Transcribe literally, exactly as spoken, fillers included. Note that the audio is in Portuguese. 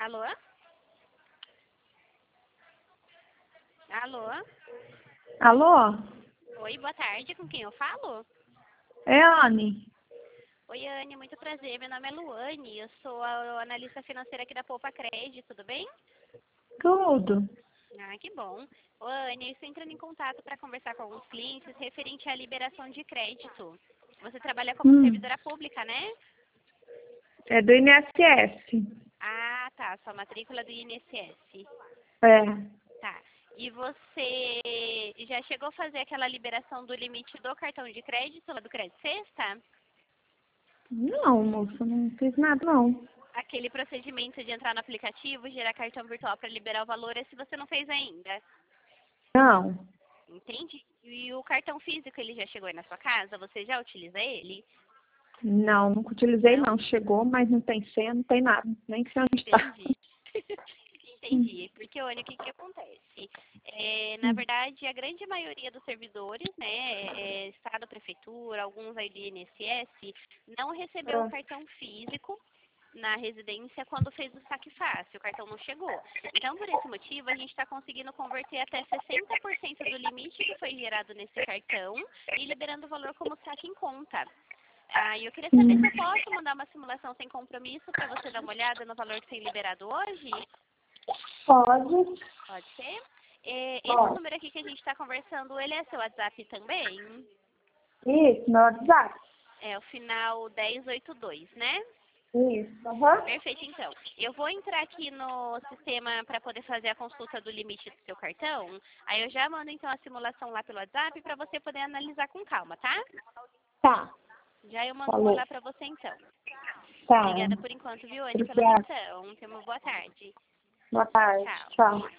Alô? Alô? Alô? Oi, boa tarde. Com quem eu falo? É Anne. Oi, Anne. Muito prazer. Meu nome é Luane. Eu sou a analista financeira aqui da Poupa Cred. Tudo bem? Tudo. Ah, que bom. Ô, Anne, eu estou entrando em contato para conversar com alguns clientes referente à liberação de crédito. Você trabalha como Hum. servidora pública, né? É do I N S S. Ah, tá. Sua matrícula do I N S S. É. Tá. E você já chegou a fazer aquela liberação do limite do cartão de crédito, lá do Crédito Sexta? Não, moça, não fiz nada, não. Aquele procedimento de entrar no aplicativo, gerar cartão virtual para liberar o valor, esse você não fez ainda. Não. Entende? E o cartão físico, ele já chegou aí na sua casa? Você já utiliza ele? Não, nunca utilizei, Não? não. Chegou, mas não tem senha, não tem nada. Nem sei onde está. Entendi. Entendi. Porque, olha, o que, que acontece? É, na verdade, a grande maioria dos servidores, né, é, Estado, Prefeitura, alguns aí do I N S S, não recebeu o cartão físico na residência quando fez o saque fácil, o cartão não chegou. Então, por esse motivo, a gente está conseguindo converter até sessenta por cento do limite que foi gerado nesse cartão e liberando o valor como saque em conta. Ah, eu queria saber se eu posso mandar uma simulação sem compromisso para você dar uma olhada no valor que tem liberado hoje. Pode. Pode ser? É, esse Pode. número aqui que a gente está conversando, ele é seu WhatsApp também? Isso, no WhatsApp. É o final dez oitenta e dois, né? Isso, aham. Perfeito, então. Eu vou entrar aqui no sistema para poder fazer a consulta do limite do seu cartão. Aí eu já mando, então, a simulação lá pelo WhatsApp para você poder analisar com calma, tá? Tá. Já eu mando por Falou. lá para você, então. Tá. Obrigada por enquanto, viu, Anne, pela Obrigada. atenção. Tenha uma boa tarde. Boa tarde. Tchau. Tchau.